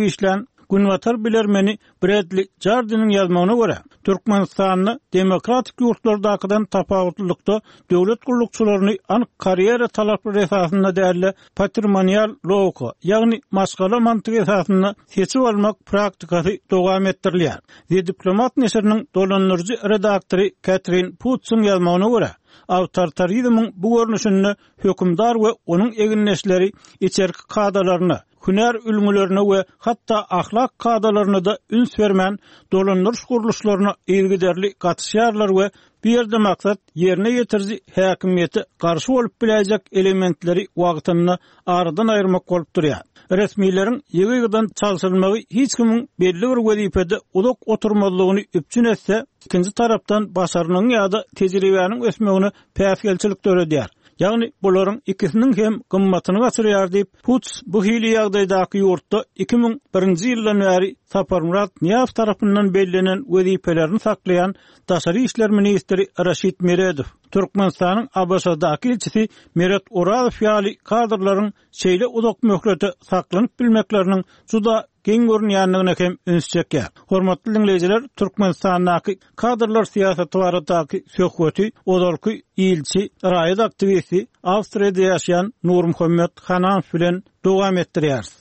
bolýan işlän Günwatar Bilermeni Bradley Jardin'in ýazmagyna görä, Türkmenistanyny demokratik ýurtlardakydan tapawutlykda döwlet gurulukçylaryny anyk kariyera talaplary esasyna däli patrimonial lowka, ýagny maskala mantygy esasyna seçip almak praktikasy dowam etdirilýär. Diplomat neşriniň dolandyryjy redaktory Catherine Putz'un ýazmagyna görä, awtoritarizmiň bu görnüşini hökümdar we onuň eginleşleri içerki kadalaryna, hüner ülgülerine we hatda ahlak kadalaryna da üns bermän dolandyrys guruluşlaryna ilgiderli gatışýarlar we bir ýerde maksat ýerine ýetirji häkimiýeti garşy bolup biläjek elementleri wagtyny aradan aýyrmak bolup durýar. Resmiýlerin ýygydan çalşylmagy hiç kimiň belli bir wezipede ulak oturmalygyny üpçün etse, ikinji tarapdan başarynyň ýa-da tejribäniň ösmegini päsgelçilik töredýär. Ýagny bolaryň ikisiniň hem gymmatyny gaçyrýar diýip Putz bu hili ýagdaýdaky ýurtda 2001-nji ýyldan bäri Saparmurat Niýaz tarapyndan bellenen wezipelerini saklayan Daşary işler ministri Raşid Meredow, Türkmenistanyň Abaşadaky elçisi Meret Orazow ýaly kadrlaryň şeýle uzak möhrete saklanyp bilmekleriniň juda geň görünýändigine hem üns çekýär. Hormatly dinleýijiler, Türkmenistandaky kadrlar siýasaty baradaky söhbeti odalky ilçi, raýat aktivisti, Awstriýada ýaşaýan Nur Muhammed Hanan bilen dowam etdirýär.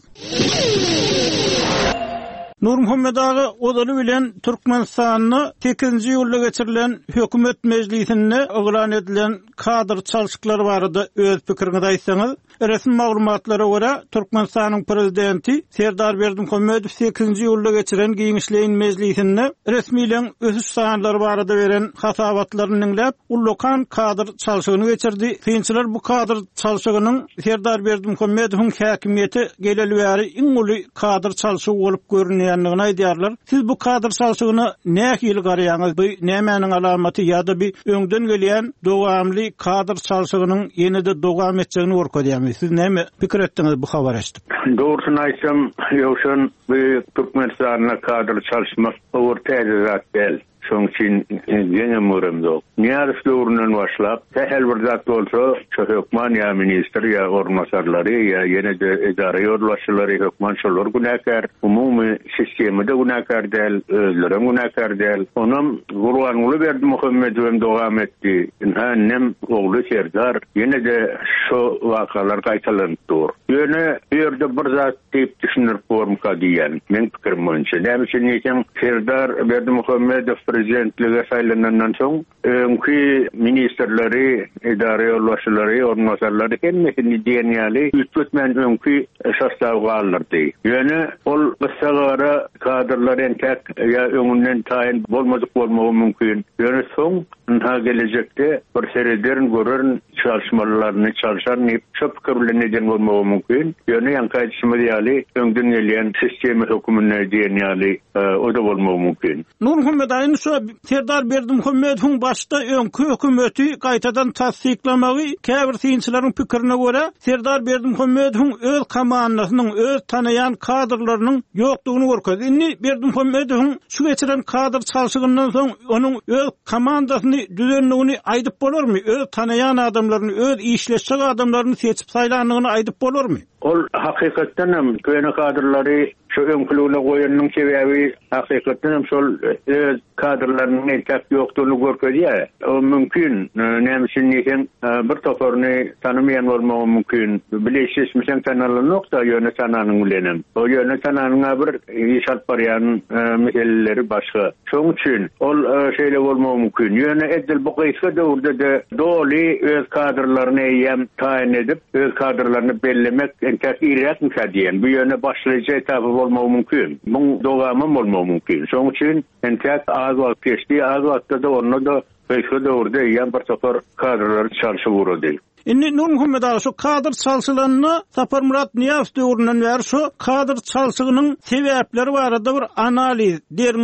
Nur Muhammed ağa odaly bilen Türkmenistanyny 8-nji ýylda geçirilen hökümet meclisinde oglan edilen kadr çalşyklary barada öz pikirini aýtsaňyz. Resmi maglumatlara görä Türkmenistanyň prezidenti Serdar Berdimuhammedow 8-nji ýylda geçiren giňişleýin meclisinde resmiýleň ösüş sanlary barada beren hasabatlaryny dinläp, ullakan kadr çalşygyny geçirdi. Kynçylar bu kadr çalşygynyň Serdar Berdimuhammedowyň häkimiýeti geleli bäri iň uly kadr çalşygy bolup görünýändigini aýdýarlar. Siz bu kadr çalşygyny nähili garaýaňyz? Bu nämenin alamaty ýa-da bir öňden gelýän dowamly kadr çalşygynyň ýene-de dowam etjegini görkezýärmi? Siz näme pikir etdiňiz bu habar eşitip? Doğrusyny aýtsam, ýoşun bu Türkmenistanyna kadr çalşmak ortaýa zat däl. Şoň üçin ýene murumda. Niýer döwründen başlap, tähel bir zat bolsa, şu hökman ýa ministr ýa ornaşarlary ýa ýene de idare ýolbaşçylary hökman şolar günäkär, umumy sistemde günäkär däl, özleri günäkär däl. Onam Gurbanguly Berdimuhammedow dowam etdi. Hem ogly Serdar ýene de şu wakalar gaýtalandyr. Ýöne ýerde bir zat diýip düşünürip bolmaka diýen. Men pikirim boýunça näme üçin ýetim Serdar Berdimuhammedow prezidentlige saýlanandan soň öňki ministrleri, idare ýolbaşçylary, ornaşarlary hemmesini diýenýäli üstmetmen öňki şartlaryga alyrdy. Ýöne ol gysagara kadrlar entek ýa öňünden taýin bolmadyk bolmagy mümkin. Ýöne soň ha gelecekde bir serederin görürün çalışmalarını çalışan çok kabullenecek bolmagy mümkin. Ýöne ýankaýdyşmy diýäli öňden gelýän sistemi hökümine diýenýäli o da bolmagy mümkin. Nur Muhammed aýyn şu Serdar Berdimuhammedowyň başda öňkü hökümeti gaýtadan tasdiklamagy käbir synçylaryň pikirine görä Serdar Berdimuhammedowyň öz komandasynyň, öz tanaýan kadrlarynyň ýokdugyny görkezdi. Indi Berdimuhammedowyň şu geçiren kadr çalşygyndan soň onuň öz komandasyny düzenligini aýdyp bolarmy? Öz tanaýan adamlaryny, öz işleşjek adamlaryny seçip saýlandygyny aýdyp bolarmy? Ol hakykatdan hem köýne kadrlary şu öňkülüne goýanyň sebäbi hakykatdan hem şol kadrlarynyň entek ýokdugyny görkezýär. O mümkin näme üçin diýsem bir toporny tanımayan bolmagy mümkin. Bileşişmişen tanaly nokta ýöne tananyň bilenem. O ýöne tananyň bir iş alyp barýan meseleleri başga. Şoň üçin ol şeýle bolmagy mümkin. Ýöne edil bu gaýsa döwürde de doly öz kadrlaryny ýem taýin edip öz kadrlaryny bellemek entek irät mükadiyen. Bu ýöne başlyca etapy bolmagy mümkin. Bu dowamy bolmagy mümkin. Şoň üçin entek az wagt geçdi, az wagtda da onu da beýle döwürde ýan bir topar kadrlar çalşyp urady. Indi Nur Muhammed ağa şu kadr çalşylaryny Saparmurat Niýaz döwründen bäri şu kadr çalşygynyň sebäpleri barada bir analiz, derňöw,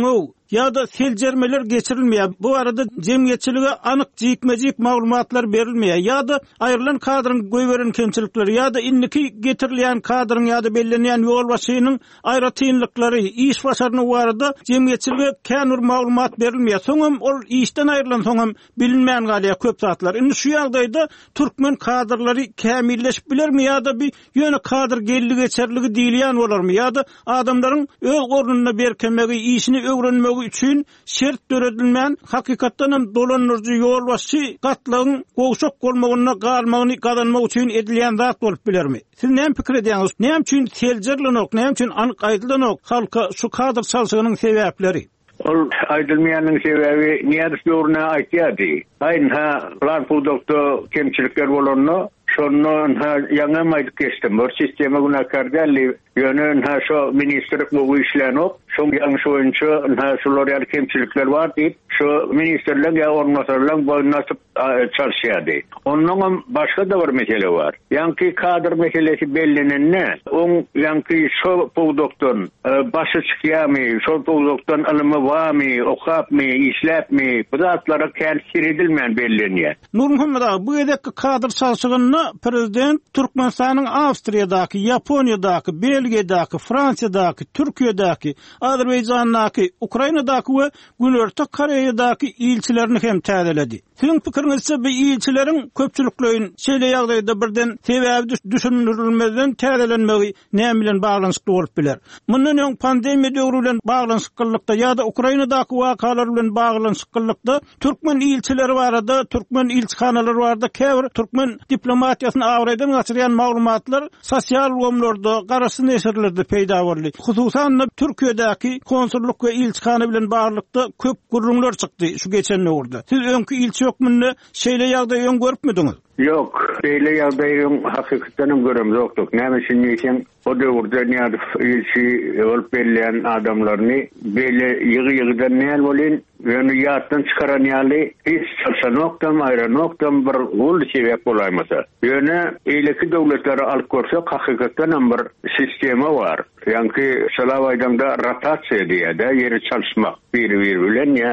ýa-da seljermeler geçirilmeýär. Bu arada jemgyýetçilige anyk jikmejik maglumatlar berilmeýär. Ýa-da aýrylan kadryň göýberen kemçilikleri ýa-da inniki getirilýän kadryň ýa-da bellenýän ýol başynyň aýra tynlyklary, iş başaryny barada jemgyýetçilige känur maglumat berilmeýär. Soňam ol işden aýrylan soňam bilinmeýän galýa köp zatlar. Indi şu ýagdaýda türkmen kadrlary kämilleşip bilermi ýa-da bir ýöne kadr gelli geçerligi diýilýän bolarmy ýa-da adamlaryň öz gornuna berkemegi, işini öwrenmegi üçin şert döredilmän hakykatdan hem dolanyrjy ýol başy gatlygyň gowşak bolmagyna galmagyny kazanmak üçin edilýän zat bolup bilermi? Siz näme pikir edýäňiz? Näme üçin seljerlenok, näme üçin anyk aýdylanok halka şu kadr çalşygynyň sebäpleri? Ol aýdylmaýanyň sebebi niýet ýoruna aýtýardy. Aýna plan produkda kemçilikler bolanny şondan ýa-da maýdyk geçdim. Bu sistema guna kardaly ýönen şo ministrlik bu işlenok. Şoň ýalňyş boýunça şolar ýa kemçilikler bar diýip şo ministrlik ýa ornaşarlar bu nasyp çalşýardy. Ondan başga da bir mesele bar. Ýa-ki kadr meselesi bellenende on ýa-ki şo produkdan başy çykýarmy, şo produkdan alymy barmy, okapmy, işläpmi, bu zatlara täsir edilmän bellenýär. Nurmuhammed ağa, bu edeki kadr çalşygyny prezident Türkmenistanyň Awstriýadaky, Ýaponiýadaky, Belgiýadaky, Fransiýadaky, Türkiýadaky, Azerbaýjanyňdaky, Ukrainadaky we Günörtü Koreýadaky ilçilerini hem täzeledi. Sizin pikiriňizçe bu ilçileriň köpçüliklerin şeýle ýagdaýda birden sebäbi düşünürilmeden täzelenmegi näme bilen baglanşykly bolup biler? Mundan öň pandemiýa döwrü bilen baglanşyklykda ýa-da Ukrainadaky wakalar bilen baglanşyklykda türkmen ilçileri barada, türkmen ilçihanalary barada käbir türkmen diplomatiýasyny awraýdan gaçyrýan maglumatlar sosial gomlarda, garasy neşirlerde peýda boldy. Hususan Türkiýedäki konsulluk we ilçihana bilen baglykda köp gurrunlar çykdy şu geçen döwürde. Siz öňkü ilçi ýokmyny şeýle ýagdaý öň görüpmidiňiz? Yok, şeýle ýagdaýyň hakykatdan görüm ýokdyk. Näme üçin diýsem, o döwürde näde ilçi bolup belän adamlaryny bele ýygy-ýygydan näme bolýan, ýöne ýatdan çykaran ýaly hiç çalşanokdan, aýranokdan bir gol sebäp bolaýmasa. Ýöne eýleki döwletleri alyp görse hakykatdan bir sistema bar. Ýa-ki şolawaýdanda rotasiýa diýär, ýeri çalşmak bir bilen ýa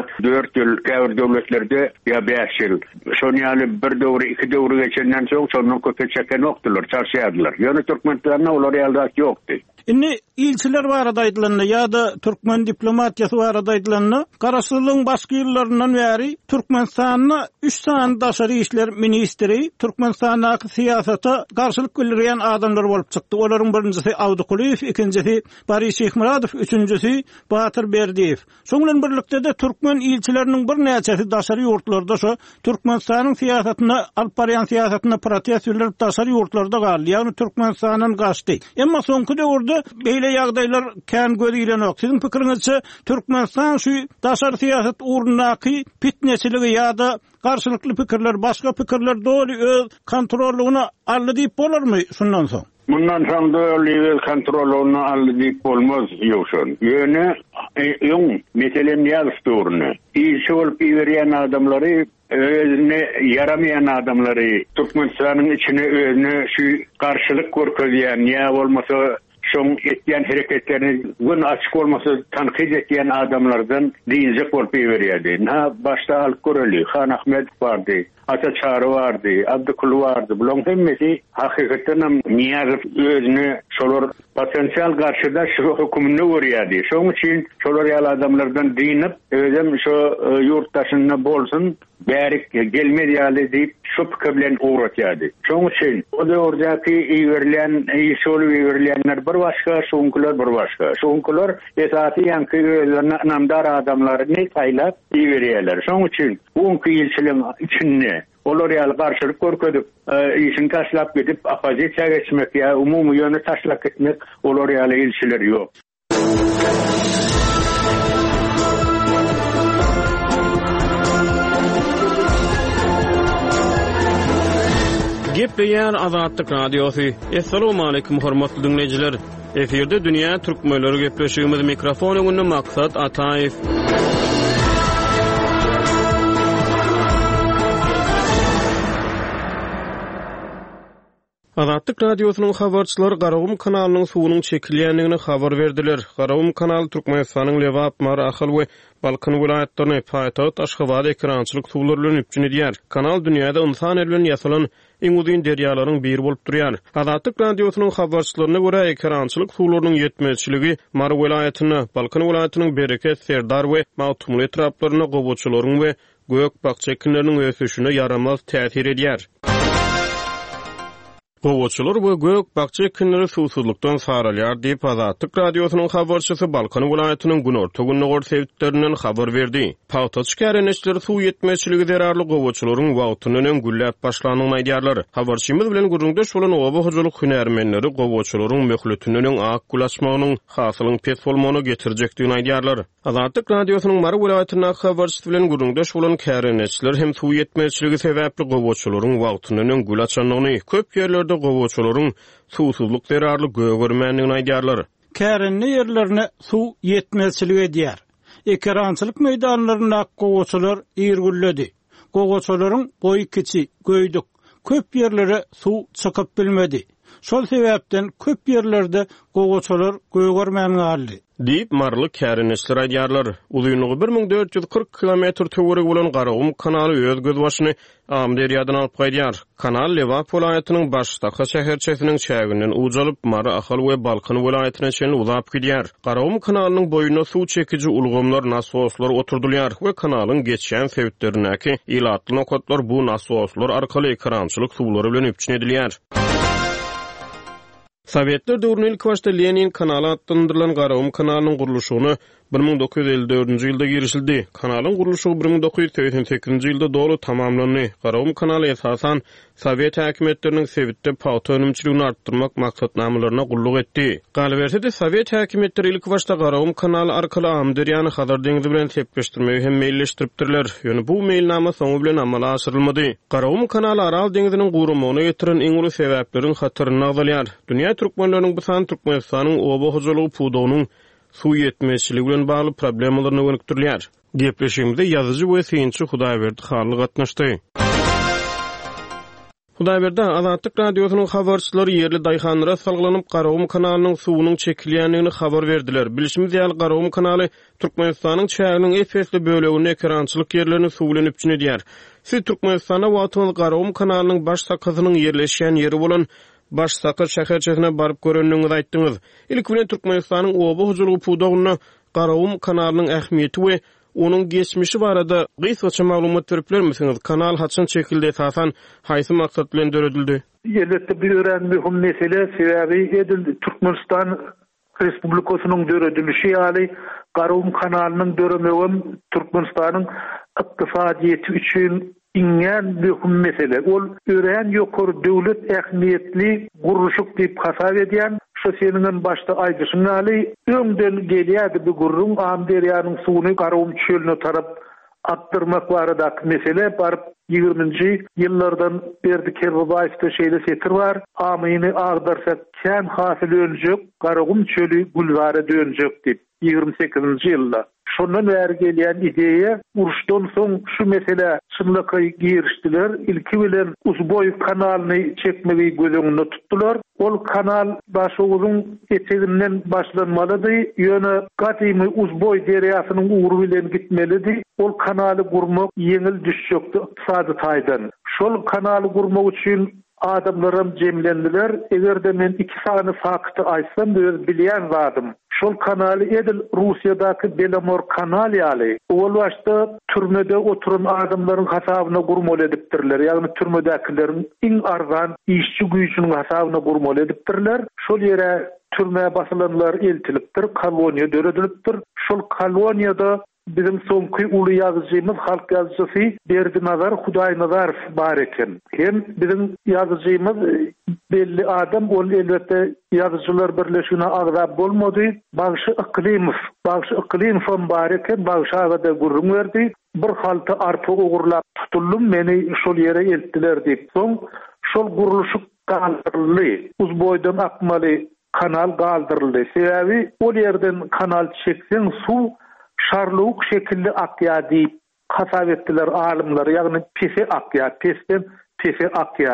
4 ýyl käbir döwletlerde ýa 5 ýyl. Şonu ýaly bir döwür, iki döwür geçenden soň şondan köpe çeken okdylar, çarşýardylar. Ýöne Türkmenistanyň olar ýalda ýokdy. Inni ilçiler barada aýdylandy ýa-da türkmen diplomatiýasy barada aýdylandy. Garaşlygyň başga ýyllaryndan bäri Türkmenistanyň 3 sany daşary işler ministri Türkmenistanyň siýasata garşylyk bildirýän adamlar bolup çykdy. Olaryň birincisi Awdukuliýew, ikincisi Barys Şeýhmuradow, üçüncüsi Batyr Berdiýew. Şoň bilen birlikde de türkmen ilçileriniň bir näçesi daşary ýurtlarda şo Türkmenistanyň siýasatyna, alyp barýan siýasatyna protestiýalar daşary ýurtlarda galdy. Ýagny Türkmenistanyň gaçdy. Emma soňky döwürde beýle ýagdaýlar kän gözilenok. Siziň pikiriňizçe Türkmenistan şu daşary siýasat urundaky pitneçiligi ýa-da garşylykly pikirler, başga pikirler doly öz kontrolüne aldy diýip bolarmy şundan soň? Bundan soň döwlet kontrolüne aldy diýip bolmaz ýokşun. Ýöne ýoň meselen ýagşdyryny. İşi bolup ýerýän adamlary özüne yaramayan adamları Türkmenistan'ın içine özüne şu karşılık görkezýän ýa bolmasa şoň etýän hereketlerini gün açyk bolmasa tanqid etýän adamlardan diýjek bolup berýärdi. Başda alyp göreli Han Ahmed bardy, Ata Çary bardy, Abdukul bardy. Bular hemmesi hakykatdan niýazyp özüne şolar potensial garşyda şu hökümini görýärdi. Şoň üçin şolar ýaly adamlardan diýinip özüm şu ýurtdaşyna bolsun bärik gelmedi ýaly diýip şu pikir bilen uğratýardy. Şoň üçin o döwürdeki ýerlen, şol ýerlenler bir başga, şoňkular bir başga. Şoňkular esasy ýa-ki namdar adamlaryny taýlap ýerýärler. Şoň üçin buňky ilçilerin içinde olar ýaly garşylyk görkezip, işini taşlap gidip opozisiýa geçmek ýa umumy ýöne taşlap gitmek olar ýaly ilçiler ýok. Gepleyen Azatlyk Radiosu. Assalamu alaykum hormatly dinleyijiler. Eferde dünýä türkmenleri gepleşigimiz mikrofon öňünde maksat Ataýew. Azatlyk radiosynyň habarçylary Garawum kanalynyň suwunyň çekilýändigini habar berdiler. Garawum kanaly Türkmenistanyň Lewap, Maraxal we Balkan vilayatlaryny paýtaht Aşgabat ekrançylyk suwlary bilen üpjün edýär. Kanal dünýäde insan eli bilen ýasalan iň uzun derýalaryň biri bolup durýar. Azatlyk radiosynyň habarçylaryna görä ekrançylyk suwlarynyň ýetmezçiligi Mar vilayatyny, Balkan vilayatynyň Bereket, Serdar we Mawtumly etraplaryna gowuçylaryň we gök bakça ekinleriniň ösüşine yaramaz täsir edýär. Gowuçylar we gök bakça ekinleri susuzlukdan saralýar diýip Azatlyk radiosynyň habarçysy Balkan vilayatynyň Günorta Günnogor sebäplerinden habar berdi. Paýtaht şäherleşleri suw ýetmezçiligi derarly gowuçylaryň wagtynyň güllät başlanyny aýdýarlar. Habarçymyz bilen gurulmda şolan oba hojalyk hünärmenleri gowuçylaryň möhletiniň ak gulaşmagynyň hasylyň pes bolmagyny getirjekdigini aýdýarlar. Azatlyk radiosynyň Mar vilayatynyň habarçysy bilen gurulmda şolan şäherleşler hem suw ýetmezçiligi sebäpli gowuçylaryň wagtynyň gülaşanlygyny köp ýerlerde gowuçylaryň suwsuzlyk derarly gögörmänligini aýdýarlar. Kärenli ýerlerine suw ýetmezçiligi edýär. Ekrançylyk meýdanlaryna gowuçylar ýergülledi. Gowuçylaryň boýy kiçi, göýdük. Köp ýerlere suw çykyp bilmedi. Şol sebäpden köp ýerlerde gowuçylar gögörmänlik aldy. Diýip marly kärenişler aýdýarlar. Uzunyňy 1440 kilometr töwereg bolan Garawum kanaly öz göz başyny Amderýadan alyp gaýdýar. Kanal Lewap vilayatynyň başdaky şäherçesiniň çäginden ujalyp Maraxal we Balkan vilayatyna çenli uzap gidýär. Garawum kanalynyň boýuna suw çekiji ulgamlar, nasoslar oturdylýar we kanalyň geçýän sebäplerindäki ilatly nokatlar bu nasoslar arkaly ekrançylyk suwlary bilen üpjün edilýär. Sovetler döwründe ilk başda Lenin kanaly adlandyrylan Garawum kanalynyň guruluşyny 1954-nji ýylda girişildi. Kanalyň guruluşy 1988-nji ýylda dolu tamamlandy. Garawum kanaly esasan Sovet häkimetleriniň sebitde paýta önümçiligini artdyrmak maksatnamalaryna gulluk etdi. Galaberse Sovet häkimetleri ilk başda Garawum kanaly arkaly Amderýany Hazar deňizi bilen sepleşdirmegi hem meýilleşdiripdirler. Ýöne bu meýilnama soňu bilen amala aşyrylmady. Garawum kanaly Aral deňiziniň gurumagyna getiren iň uly sebäpleriň hatyryna agdalýar. Dünýä türkmenläriniň bu san Türkmenistanyň oba hojalygy pudowynyň suw ýetmezçiligi bilen bagly problemlaryny öňükdirýär. Gepleşigimizde ýazyjy we synçy Hudaýberdi Harly gatnaşdy. Hudaýberde Azatlyk radiosynyň habarçylary ýerli daýhanlara salgylanyp Garawum kanalynyň suwunyň çekilýändigini habar berdiler. Bilişimiz ýaly Garawum kanaly Türkmenistanyň çäginiň efesli bölegini ekrançylyk ýerlerini suw bilen üpjün edýär. Siz Türkmenistana wagtyny Garawum kanalynyň baş sakasynyň ýerleşýän ýeri bolan baş sakar şäherçesine baryp görenligiňizi aýtdyňyz. Ilk bilen Türkmenistanyň oba hojalygy pudowyna Garawum kanalynyň ähmiýeti we onun geçmişi barada gysgaça maglumat beriplermisiniz? Kanal haçan çekildi, esasan haýsy maksat bilen döredildi? Elbetde bir öğrenmehum mesele sebäbi edildi. Türkmenistan Respublikasynyň döredilişi ýaly Garawum kanalynyň döremegem Türkmenistanyň ykdysadyýety üçin iňen mühim mesele. Ol ören ýokary döwlet ähmiýetli guruluşyk diýip hasap edýän şu senin başta aýdyşyň ýaly öňden gelýärdi bu gurrun Amderýanyň suwuny Garawum çölüne tarap attırmak baradaky mesele baryp 20-nji ýyllardan berdi Kerbaýevde şeýle setir bar. Amyny agdarsak kän hasyl öňjek Garawum çölü gulwara dönjek diýip 28-nji ýylda. Şondan bäri gelýän ideýa uruşdan soň şu mesele çynlykly girişdiler. İlki bilen Uzboy kanalyny çekmegi gözüňde tutdular. Ol kanal başy uzun eteginden başlanmalydy. Ýöne gatymy Uzboy derýasynyň uğru bilen gitmelidi. Ol kanaly gurmak ýeňil düşjekdi ykdysady taýdan. Şol kanaly gurmak üçin adamlarım cemlendiler. Egerde men 2 sany fakty aýsam, öz bilýän zadym. Şol kanaly edil Russiýadaky Belamor kanaly ýaly. Ol başda türmede oturan adamlaryň hasabyna gurmaly edipdirler. Ýagny türmedäkilerin iň arzan işçi güýçüniň hasabyna gurmaly edipdirler. Şol ýere türme basylanlar eltilipdir, koloniýa döredilipdir. Şol koloniýada bizim soňky uly ýazyjymyz halk ýazyjysy Berdinazar Hudaýnazarov bar eken. Hem bizim ýazyjymyz belli adam ol elbetde ýazyjylar birleşigine agzap bolmady. Bagşy Iklimov bar eken, bagşy agada gurrun berdi. Bir halty arpa ugurlap tutuldum, meni şol ýere eltdiler diýip. Soň şol guruluşy galdyryldy. Uzboýdan akmaly kanal galdyryldy. Sebäbi ol ýerden kanal çeksen suw şarlyk şekilli akýa diýip hasap etdiler alimler. Ýagny pese akýa, pesden pese akýa.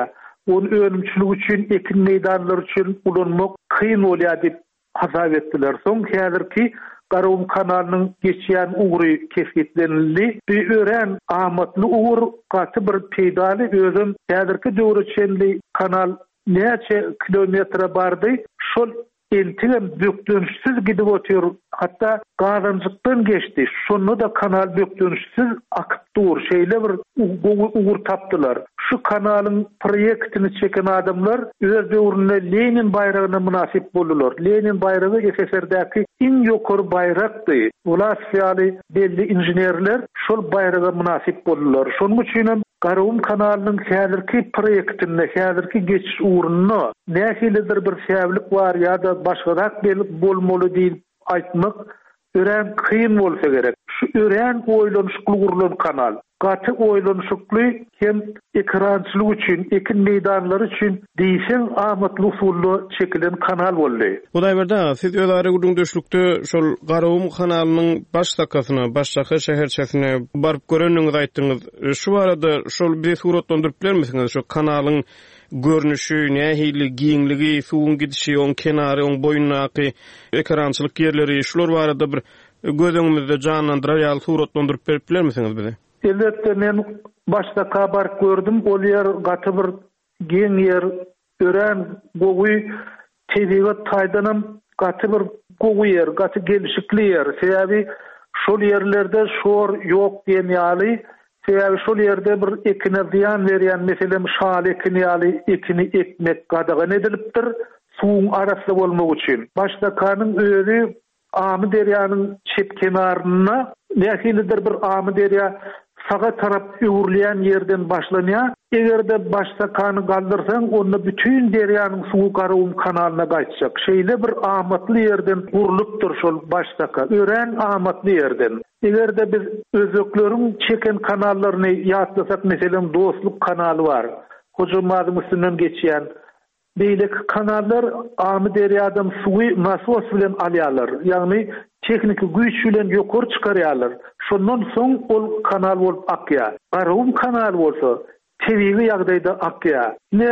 onu önümçülük üçin, ekin meydanları üçin ulanmak kıyın bolýar diýip hasap etdiler. Soň häzirki Garawum kanalynyň geçýän ugry kesgitlenildi. Bir ören amatly ugur gaty bir peýdaly özüm häzirki döwreçenli kanal näçe kilometre bardy. Şol eltigem bökdönüşsiz gidip otur. Hatta galanjykdan geçdi. Şonu da kanal bökdönüşsiz akyp dur. Şeýle bir ugur tapdylar. Şu kanalyň proyektini çeken adamlar öz döwründe Lenin bayragyna münasip boldular. Lenin bayragy SSR'däki iň ýokary bayrakdy. Ulasyaly belli injenerler şol bayraga münasip boldular. Şonuň üçin Garawum kanalynyň häzirki proyektinde, häzirki geçiş uğruna nähilidir bir sebäplik bar ýa-da başgarak belip bolmaly diýip aýtmak ören kıyın bolsa gerek. Şu ören oýlanşykly gurulan kanal. Gaty oýlanşykly hem ekrançylyk üçin, ekin meýdanlary üçin diýsen amatly usully çekilen kanal boldy. Hudaý berdi, siz öz ara gurulmuşlukda şol Garawum kanalynyň baş sakasyna, başşahy şäherçesine baryp görenligiňizi aýtdyňyz. Şu arada şol bir suratlandyryp bermesiňiz şu kanalyň görnüşi, nähili, giňligi, suwun gidişi, oň kenary, oň boýundaky ekrançylyk ýerleri, şular barada bir gözüňizde canlandyrar ýa-da suratlandyryp berip bilermisiňiz bize? Elbette men başta kabar gördüm. Ol yer gaty bir giň yer, ören gowy tebigat taýdanam gaty bir gowy yer, gaty gelişikli yer. Sebäbi şol yerlerde şor ýok diýenýäli. Sebäbi şol yerde bir ekine ziyan berýän, meselem şal ekini ýaly ekini ekmek gadagan edilipdir. Suwun arasy bolmak üçin. Başta kanyň öýü Amy derýanyň çep kenaryna nähilidir bir Amy derýa saga tarap öwürleýän ýerden başlanýar. Egerde başta kany galdyrsaň, onda bütün derýanyň suwy Garawum kanalyna gaýtjak. Şeýle bir amatly ýerden gurulypdyr şol baştaka. Ören amatly ýerden. Egerde biz özökleriň çeken kanallaryny ýatlasak, meselem Dostluk kanaly bar. Hojamadyň üstünden geçýän beýleki kanallar Amy derýadan suwy nasos bilen alýarlar. Ýagny teknik güýç bilen ýokary çykarýarlar. Şondan soň ol kanal bolup akýar. Garawum kanaly bolsa tebiği ýagdaýda akýar. Ne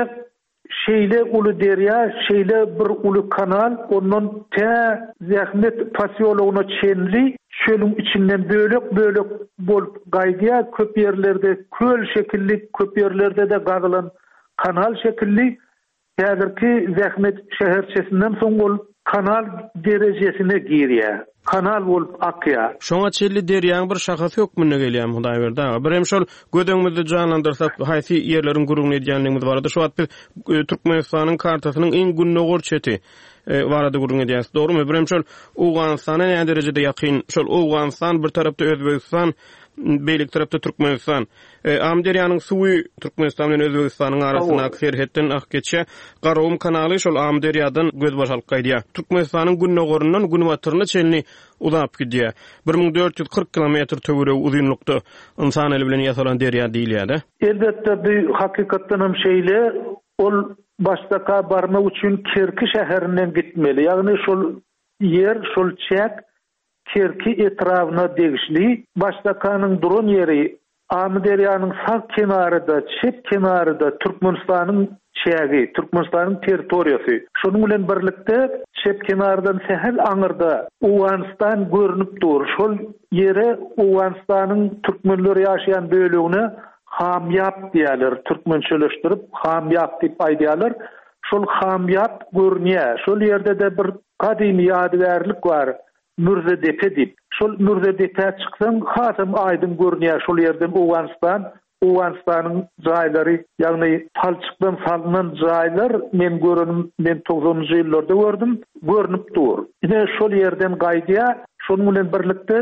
şeýle uly derýa, şeýle bir uly kanal, ondan zähmet pasiýologyna çenli, çölüň içinden bölek bolup gaýdýar. Köp ýerlerde köl şekilli, köp ýerlerde de gazylan kanal şekilli. Häzirki zähmet şäherçesinden soň ol kanal derejesine girýär. Kanal bolup akýar. Şoňa çelli derýäň bir şahasy ýokmy gelýär Hudaý berdi. Bir hem şol gödüňizde canlandyrsak, haýsy ýerleriň gurugyny edýänligimiz barada. Şu wagt biz Türkmenistanyň kartasynyň iň günnägor çeti barada gurugyny edýäs. Dogrymy? Bir hem şol Owganystana näme derejede ýakyn, şol Owganystan bir tarapda Özbegistan, beýlik tarapda Türkmenistan. Amderýanyň suwy Türkmenistan bilen Özbegistanyň arasyna serhetden ak geçe. Garawum kanaly şol Amderýadan göz başalyp gaýdýar. Türkmenistanyň günnägorundan günwatyryna çelni uzap gidýär. 1440 kilometr töwere uzunlukda insan eli bilen ýasalan derýa diýilýär. Elbette bu hakykatdan hem şeýle, ol baştaka barmak üçin Kerki şäherinden gitmeli. Ýagny şol yer, şol çek Kerki etrawyna degişli. Baştakanyň duran ýeri Amy derýanyň sağ kenaryda, çep kenaryda Türkmenistanyň çägi, Türkmenistanyň territoriýasy. Şonuň bilen birlikde çep kenardan sehel aňyrda Owganistan görünüp dur. Şol ýere Owganistanyň türkmenleri ýaşaýan bölegine Hamyap diýerler, türkmençeleşdirip Hamyap diýip aýdýarlar. Şol Hamyap görünýär. Şol ýerde de bir gadymy ýadygärlik bar. Mürze Depe diýip. Şol Mürze Depe çyksaň, hasam aýdym görünýär şol ýerden Owganistanyň jaýlary, ýagny palçykdan salynan jaýlar men görünim, men 90-njy ýyllarda gördüm, görünüp dur. Ine şol ýerden gaýdýar, şonuň bilen birlikde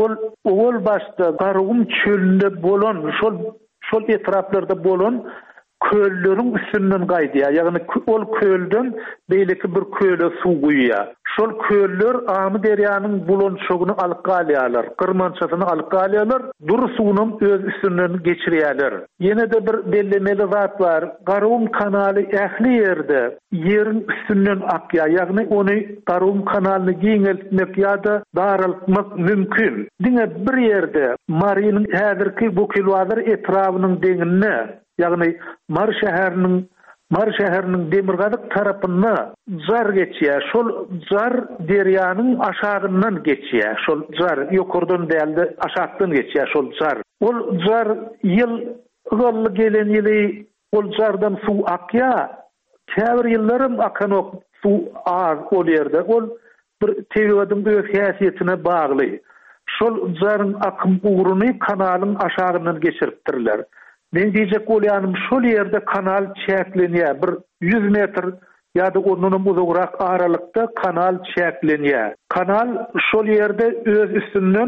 ol başda Garawum çölünde bolan, şol etraplarda bolan kölleriň üstünden gaýdýar. Ýagny ol kölden beýleki bir köle suw guýýar. Şol köller Amy derýanyň bulanşygyny alyp galýarlar, gyrmançasyny alyp galýarlar, dur suwuny öz üstünden geçirýärler. Ýene de bir bellemeli zat bar. Garawum kanaly ähli ýerde ýeriň üstünden akýar. Ýagny ony Garawum kanalyny giňeltmek ýa-da daraltmak mümkin. Diňe bir ýerde Marynyň häzirki bu kilwadyr etrawynyň deňine, ýagny Mar şäheriniň Mar şäheriniň Demirgazyk tarapyna jar geçýär. Şol jar derýanyň aşagyndan geçýär. Şol jar ýokurdan däldi, aşakdan geçýär şol jar. Ol jar ýyl ýyly gelen ýyly ol jardan suw akýar. Käbir ýyllarym akan ok suw az ol ýerde. Ol bir tebigatyň öz häsiýetine bagly. Şol jaryň akym uğruny kanalyň aşagyndan geçiripdirler. Men diýjek bolýanym şol ýerde kanal çäklenýär. Bir 100 metr ýa-da ondan uzagrak aralykda kanal çäklenýär. Kanal şol ýerde öz üstünden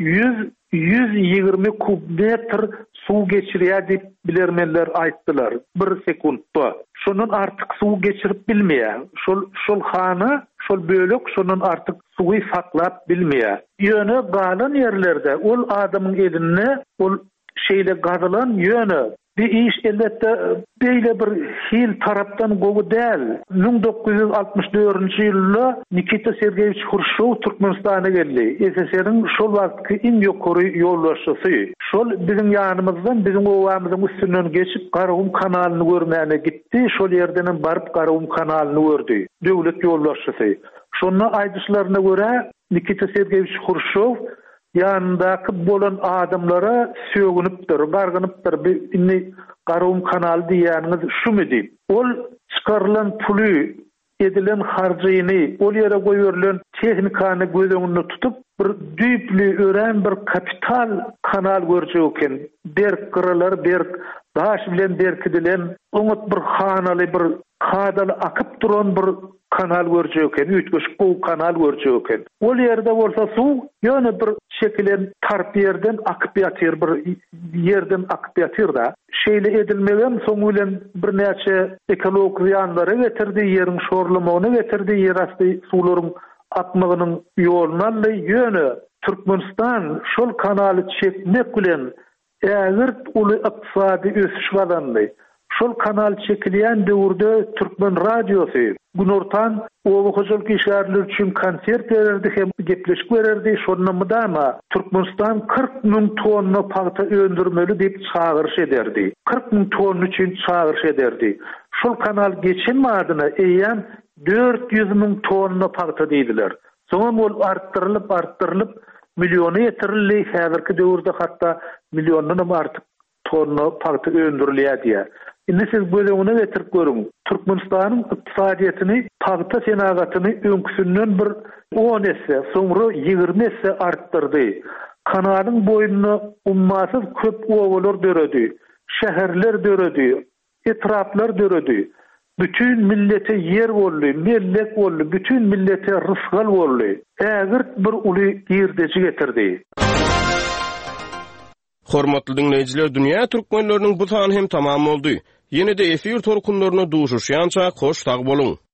120 kubmetr suw geçirýär diýip bilermenler aýtdylar. 1 sekundda. Şonun artyk suw geçirip bilmeýär. Şol hana, şol bölük şonun artyk suwy saklap bilmeýär. Ýöne galan ýerlerde ol adamyň eline ol şeýle gazylan ýöne bir iş elbette beýle bir hil tarapdan gowy däl. 1964-nji ýylda Nikita Sergeyevich Khrushchev Türkmenistana geldi. SSR'ň şol wagtky iň ýokary ýolbaşçysy. Şol biziň ýanymyzdan, biziň owamyzyň üstünden geçip Garagum kanalyny görmäne gitdi. Şol ýerden baryp Garagum kanalyny gördü. Döwlet ýolbaşçysy. Şonu aýdyşlaryna görä Nikita Sergeyevich Khrushchev ýanyndaky bolan adamlara sögünüpdir, gargynypdir. Inni Garagum kanaly diýäniňiz şumy diýip. Ol çykarylan puly, edilen harjyny, ol ýere goýurylan tehnikany göz öňünde tutup bir düýpli ören bir kapital kanal görjek eken. Berk gyralar, berk daş bilen berkidilen, oňat bir hanaly bir kadaly akyp duran bir kanal görjek eken, üýtgeşik bu kanal görjek eken. Ol ýerde bolsa suw ýöne bir şekilen tarp ýerden akyp ýatyr, bir ýerden akyp ýatyr da. Şeýle edilmegen soň bilen bir näçe ekologik ziýanlary getirdi, ýeriň şorlamagyny getirdi, ýer asty suwlaryň atmagynyň ýoluna ýöne Türkmenistan şol kanaly çekmek bilen ägirt uly ykdysady ösüş galandy. Şol kanal çekilýän döwürde Türkmen radiosy günortan owy hoşuluk işgärler üçin konsert bererdi hem gepleşik bererdi. Şondan mydama Türkmenistan 40.000 tonna paýta öndürmeli diýip çağırış ederdi. 40.000 tonna üçin çağırış ederdi. Şol kanal geçilmädine eýen 400.000 tonna paýta diýdiler. Soňra ol artdyrylyp milyona ýetirildi. Häzirki döwürde hatda milyondan artyk tonna paýta öndürilýär diýär. Indi siz bölümüne getirip görün. Türkmenistan'ın iktisadiyyatını, paýta senagatyny öňküsünden bir 10 esse, soňra 20 esse arttırdı. Kanalyň boýuny ummasyz köp owalar döredi, şäherler döredi, etraplar döredi. Bütün millete yer boldy, mellek boldy, bütün millete rızgal boldy. Ägirt bir uly girdeci getirdi. Hormatly dinleyijiler, dünýä türkmenleriniň bu sany hem tamam boldy. Ýene-de efir torkunlaryna duşuşýança hoş tag boluň.